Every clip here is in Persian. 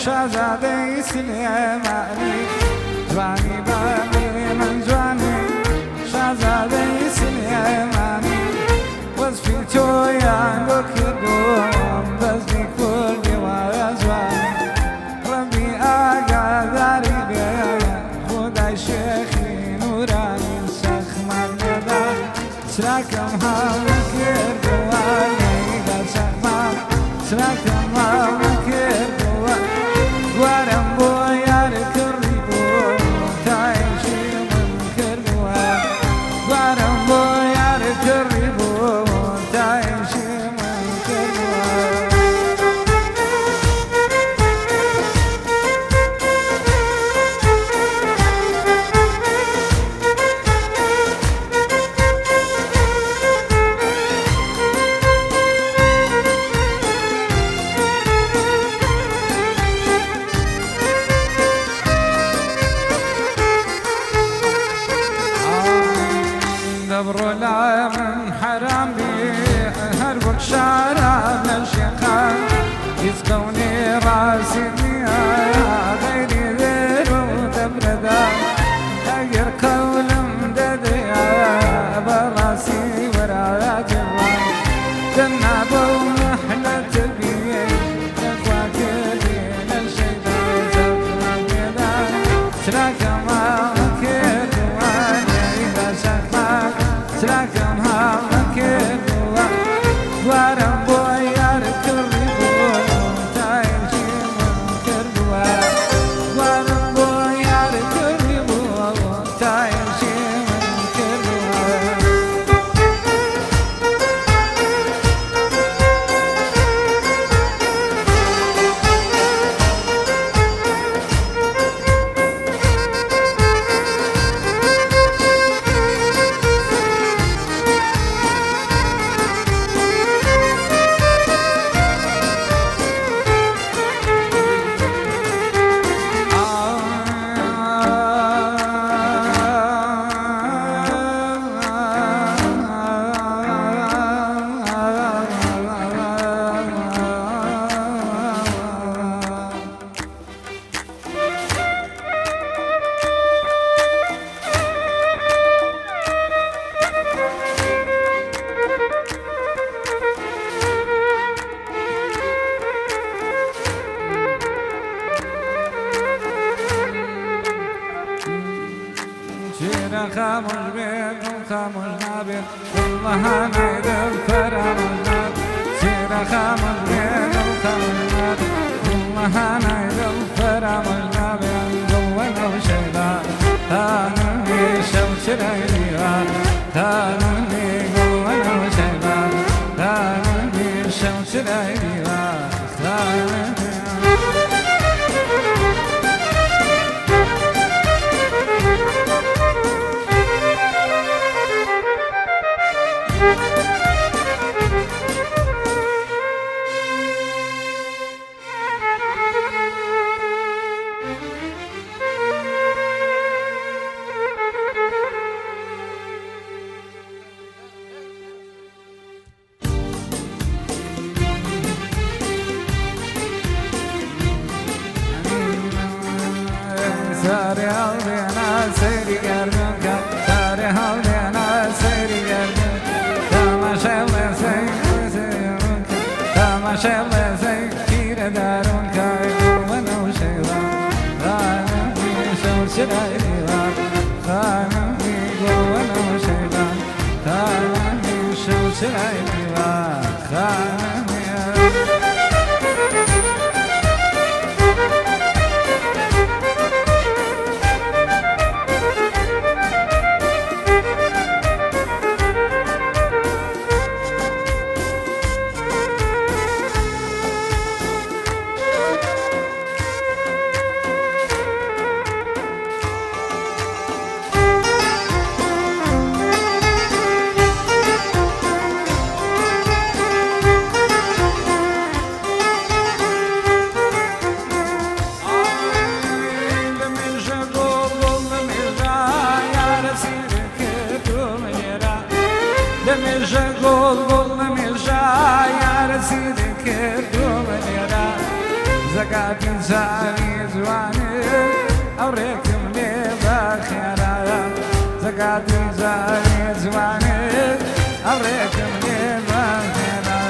شازادي سليماني جواني بابي من جواني شازادي سليماني وصفي تويان بكردوم بزني كردي ويا جواني ربي أقدري بيا خداي شيخي نوراني سخ مقدر سراكم هم كردواني قاسم سراكم هم كردواني وارم بويار كريبو تعيشي من كردواني وارم بويار كريبو تعيشي من كردواني دبر لا من حرام بي هربك شارع من الشيخان يسقوني راسي يا غيري غيرو دبر دا غير قول مدد يا براسي ورا جوان جنابو محلة بي اخواتي بين الشيطان زفنا كذا سراك ما كدوان يا شيخان سراكم هم كردوا وارم بويار كردوا تعيشي من كردوا وارم بويار كردوا تعيشي من كردوا خاموش بيكم خاموش نابين والله نايد الفرام الناب سيرة خاموش بيكم خاموش نابين والله نايد الفرام النابين قوة وشيلان ثاني شمس ريليان ثاني قوة وشيلان ثاني شمس ريليان ثاني ساري قلبي أنا سيري قرنك ساري قلبي أنا سيري قرنك تماشى الله سيرك تماشى الله سير دارك وانا وشيلا خانم في شمس العيلا خانم في وانا وشيلا خانم في شمس العيلا خانم زكاتي زاني زواني أوريكم لي بخيرا زكاتي زاني زواني أوريكم لي بخيرا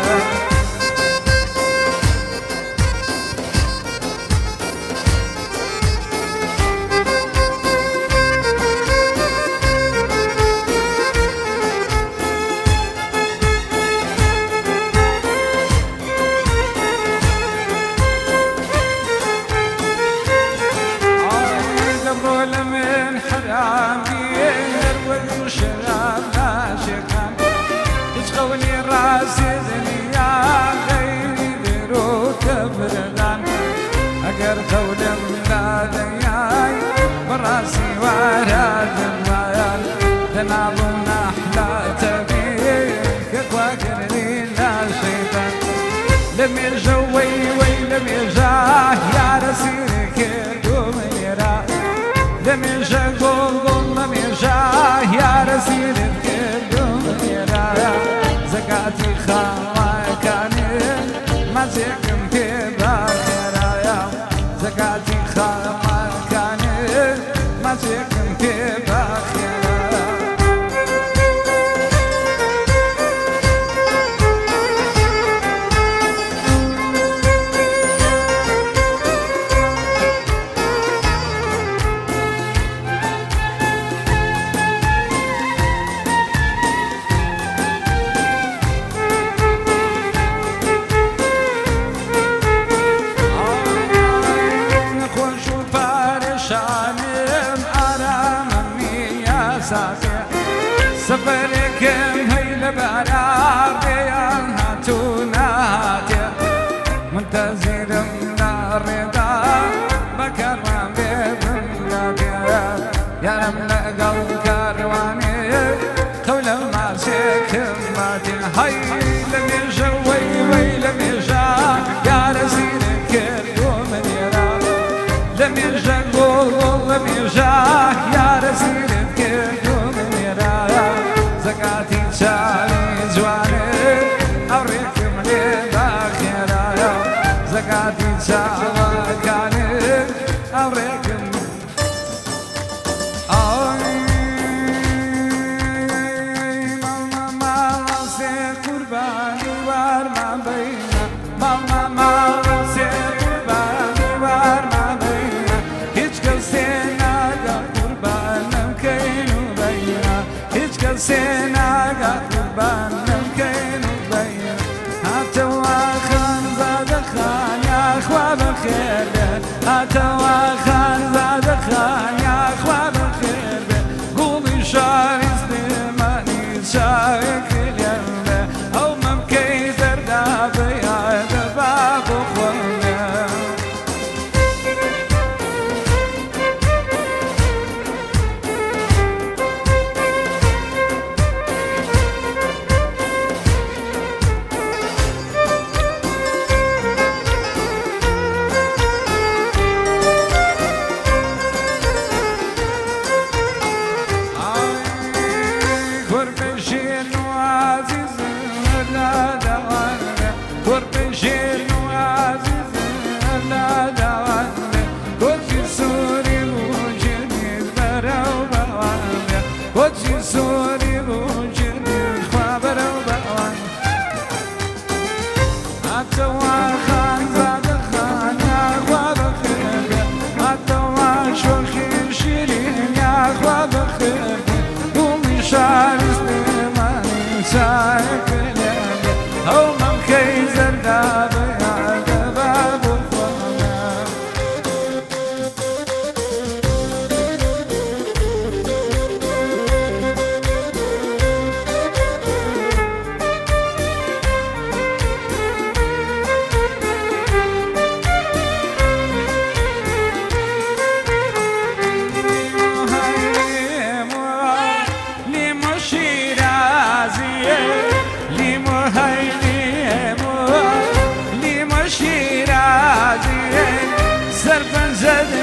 من حرامي يروي وشراب ناشقان يشغوني راسي دنيا غيري ذرو كبردان أقر قول من دنياي براسي ورا دمايان تنابون أحلى تبيك واكرني لا شيطان لم يرجوي لم يرجع يا رسيلك يدوم يرا لم يرجع قول لم يرجع يا رسيل الكل يرا زكاتي خاوة كان ما زكم في باخرة زكاتي خاوة كان ما زكم في باخرة سفركم هيل براريان هاتونا هاتيا منتظر من الرضا بكرم ببناديا يا رمل قلب كرواني قول ما شكم ماتي هاي لم يرجوي لم يرجع يا رسيلك اليوم يرى لم يرجع قول لم يرجع يا رسيلك اليوم زكاتي تشالي جواني أوريكم لي باخرة زكاتي تشالي كاني أوريكم ماما راسي قرباني وارما بينا ماما راسي قرباني وارما بينا هيج كسينا قربانم كينو بينا سينا قربان ممكن وبين هاتوا خان زاد خان يا اخوة بخير هاتوا خان زاد خان يا اخوة بخير قولي شاري سليماني شارك اليوم او ممكن زردا بيا دباب اخوانيا زد